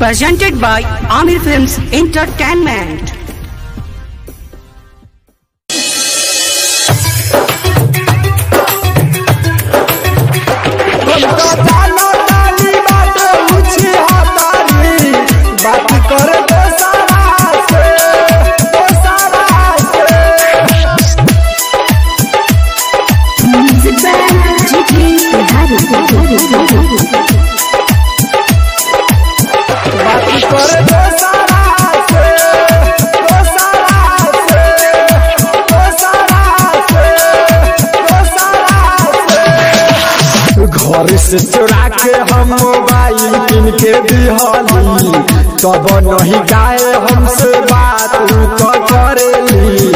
presented by Amir Films Entertainment. घर से चुरा के हम मोबाइल किन के दिहली तब नहीं गाए हमसे बात तो करेली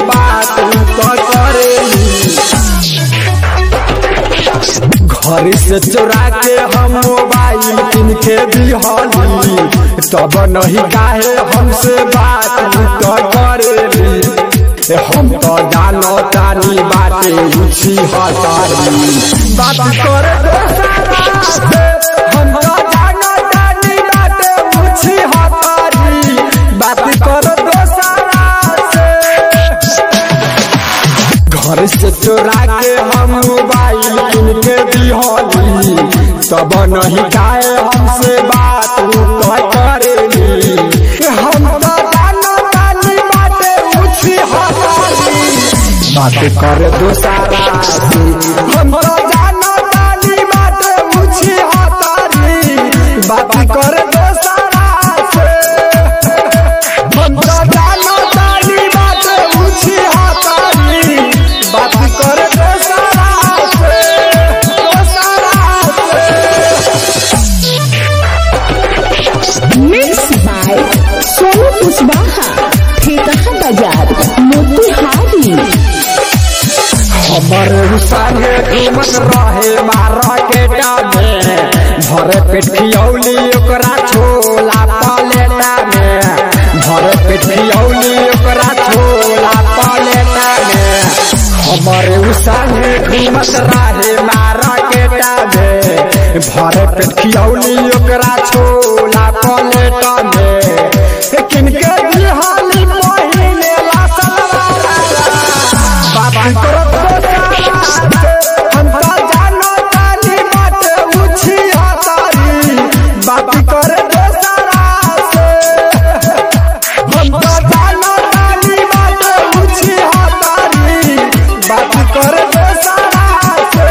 घर से चुरा के हम मोबाइल किन के दिहली तब नहीं गाए हमसे बात तो करेली हम तो जानो तानी बाटे उछी हतारी बात करे हम तो जानो तानी बाटे उछी हतारी बात करो दोसरा से घर से चुरा के हम मोबाइल किन के दिहली तब नहीं गाए हमसे बात तो करेली हम तो जानो तानी बाटे उछी बात करे दोसरा से हम तो जानो तानी बाटे उछी हतारी बात करे दोसरा से हम तो जानो तानी बाटे उछी हतारी बात करे दोसरा से मिक्स बाय सोनू कुशवाहा ठेका बाजार मोतिहारी। हमारे संगे घूमत रहे मार्केटा में भरे पेट खियौली ओकरा छोला पलेटा में भरे पेट खियौली ओकरा छोला पलेटा में हमारे संगे घूमत रहे मार्केटा में भरे पेट खियौली ओकरा छोला पलेटा में किनके दिहाली पहिने ला सलवार बाबा करो हम तो जानो तानी बाटे उछी हतारी बात करे दोसरा से हम तो जानो तानी बाटे उछी हतारी बात करे दोसरा से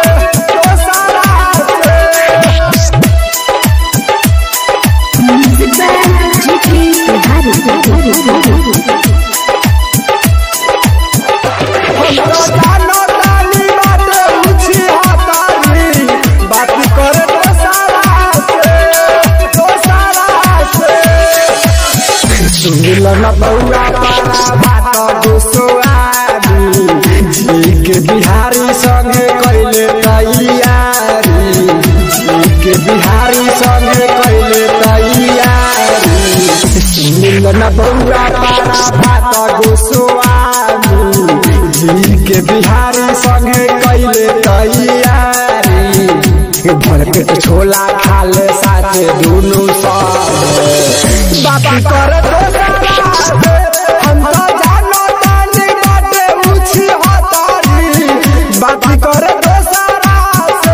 सुनिलन बउआ बात दोसोआरी जी के बिहारी संगे कैले तैयारी जी के बिहारी संगे कैले तैयारी सुनिलन बउआ बात दोसोआरी जी के बिहारी संगे कैले तैयारी भर पेट छोला खाले साथे दुनु सब बात करे दोसरा से हम तो जानो तानी बाटे उछी हतारी बात करे दोसरा से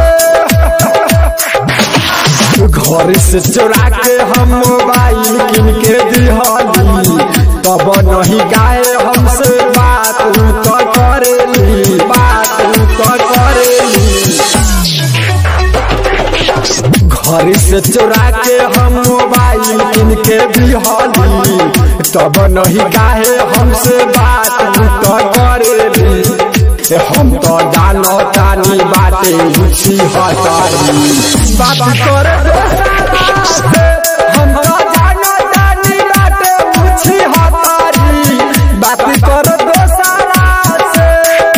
घर से चुरा के हम मोबाइल किन के दिहली तब नहीं गाए हमसे बात तो करेली घर से चुरा के हम मोबाइल किन के दिहली तब नहीं गाए हमसे बात तो करेली हम तो जानो तानी बाटे उछी हतारी बात करे दोसरा से हम तो जानो तानी बाटे उछी हतारी बात करे दोसरा से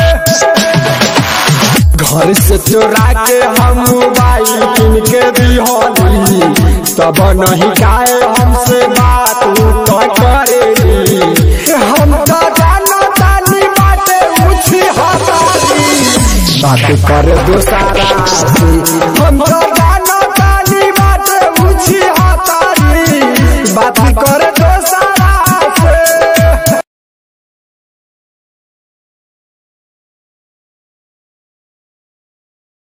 घर से चुरा के हम मोबाइल किन के दिहली तब नहीं गाए हमसे बात तो करेली हम तो जानो तानी बाटे उछी हतारी बात करे दोसरा से।